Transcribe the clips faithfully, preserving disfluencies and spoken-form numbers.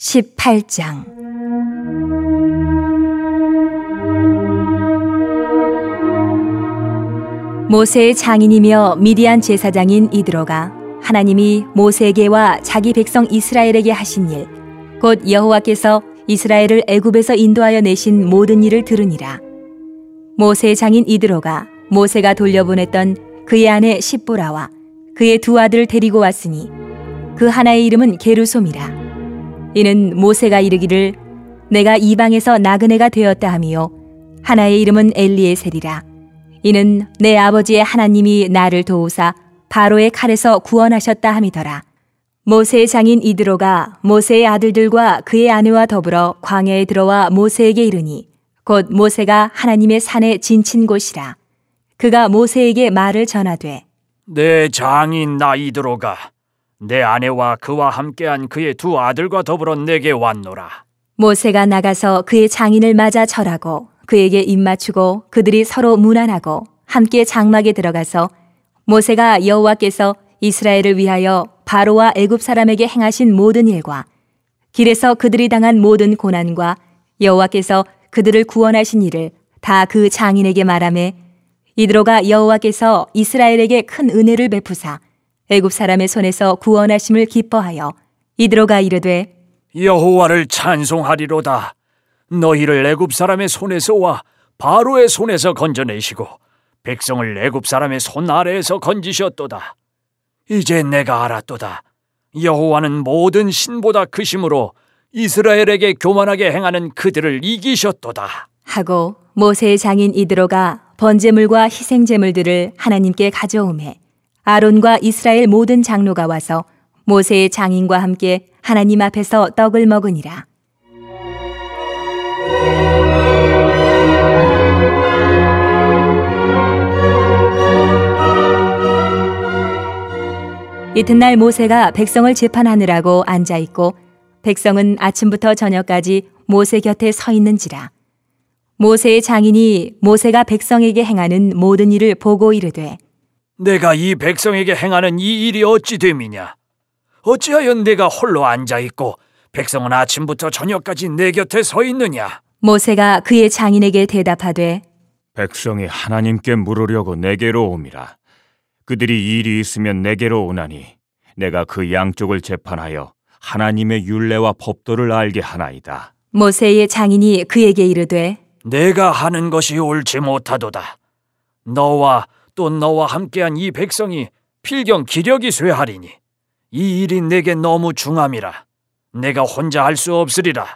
십팔 장. 모세의 장인이며 미디안 제사장인 이드로가 하나님이 모세에게와 자기 백성 이스라엘에게 하신 일, 곧 여호와께서 이스라엘을 애굽에서 인도하여 내신 모든 일을 들으니라. 모세의 장인 이드로가 모세가 돌려보냈던 그의 아내 십보라와 그의 두 아들을 데리고 왔으니 그 하나의 이름은 게르솜이라. 이는 모세가 이르기를 내가 이방에서 나그네가 되었다 하미요, 하나의 이름은 엘리에셀이라. 이는 내 아버지의 하나님이 나를 도우사 바로의 칼에서 구원하셨다 함이더라. 모세의 장인 이드로가 모세의 아들들과 그의 아내와 더불어 광야에 들어와 모세에게 이르니 곧 모세가 하나님의 산에 진친 곳이라. 그가 모세에게 말을 전하되, 내 장인 나 이드로가 내 아내와 그와 함께한 그의 두 아들과 더불어 내게 왔노라. 모세가 나가서 그의 장인을 맞아 절하고 그에게 입맞추고 그들이 서로 문안하고 함께 장막에 들어가서 모세가 여호와께서 이스라엘을 위하여 바로와 애굽 사람에게 행하신 모든 일과 길에서 그들이 당한 모든 고난과 여호와께서 그들을 구원하신 일을 다 그 장인에게 말하매, 이드로가 여호와께서 이스라엘에게 큰 은혜를 베푸사 애굽 사람의 손에서 구원하심을 기뻐하여 이드로가 이르되, 여호와를 찬송하리로다. 너희를 애굽 사람의 손에서와 바로의 손에서 건져내시고 백성을 애굽 사람의 손 아래에서 건지셨도다. 이제 내가 알았도다. 여호와는 모든 신보다 크심으로 이스라엘에게 교만하게 행하는 그들을 이기셨도다 하고 모세의 장인 이드로가 번제물과 희생제물들을 하나님께 가져오매 아론과 이스라엘 모든 장로가 와서 모세의 장인과 함께 하나님 앞에서 떡을 먹으니라. 이튿날 모세가 백성을 재판하느라고 앉아있고 백성은 아침부터 저녁까지 모세 곁에 서 있는지라. 모세의 장인이 모세가 백성에게 행하는 모든 일을 보고 이르되, 내가 이 백성에게 행하는 이 일이 어찌 됨이냐? 어찌하여 내가 홀로 앉아있고 백성은 아침부터 저녁까지 내 곁에 서 있느냐? 모세가 그의 장인에게 대답하되, 백성이 하나님께 물으려고 내게로 옴이라. 그들이 일이 있으면 내게로 오나니 내가 그 양쪽을 재판하여 하나님의 율례와 법도를 알게 하나이다. 모세의 장인이 그에게 이르되, 내가 하는 것이 옳지 못하도다. 너와 또 너와 함께한 이 백성이 필경 기력이 쇠하리니 이 일이 내게 너무 중함이라. 내가 혼자 할 수 없으리라.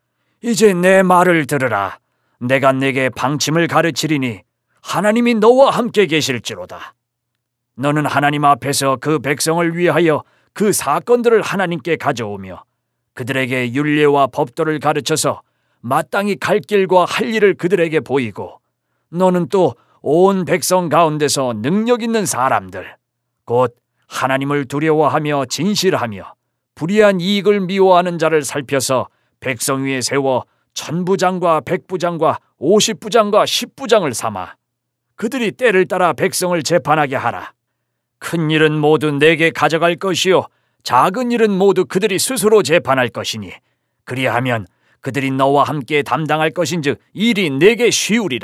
이제 내 말을 들으라. 내가 내게 방침을 가르치리니 하나님이 너와 함께 계실지로다. 너는 하나님 앞에서 그 백성을 위하여 그 사건들을 하나님께 가져오며 그들에게 율례와 법도를 가르쳐서 마땅히 갈 길과 할 일을 그들에게 보이고, 너는 또 온 백성 가운데서 능력 있는 사람들, 곧 하나님을 두려워하며 진실하며 불의한 이익을 미워하는 자를 살펴서 백성 위에 세워 천부장과 백부장과 오십부장과 십부장을 삼아 그들이 때를 따라 백성을 재판하게 하라. 큰 일은 모두 내게 가져갈 것이요 작은 일은 모두 그들이 스스로 재판할 것이니 그리하면 그들이 너와 함께 담당할 것인즉 일이 내게 쉬우리라.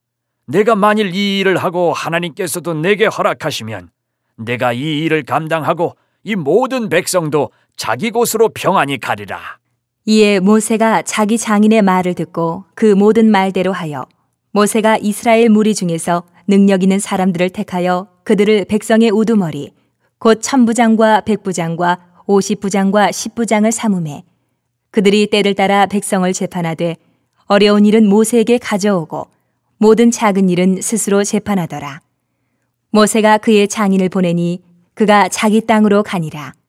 내가 만일 이 일을 하고 하나님께서도 내게 허락하시면 내가 이 일을 감당하고 이 모든 백성도 자기 곳으로 평안히 가리라. 이에 모세가 자기 장인의 말을 듣고 그 모든 말대로 하여 모세가 이스라엘 무리 중에서 능력 있는 사람들을 택하여 그들을 백성의 우두머리 곧 천부장과 백부장과 오십부장과 십부장을 삼음해 그들이 때를 따라 백성을 재판하되 어려운 일은 모세에게 가져오고 모든 작은 일은 스스로 재판하더라. 모세가 그의 장인을 보내니 그가 자기 땅으로 가니라.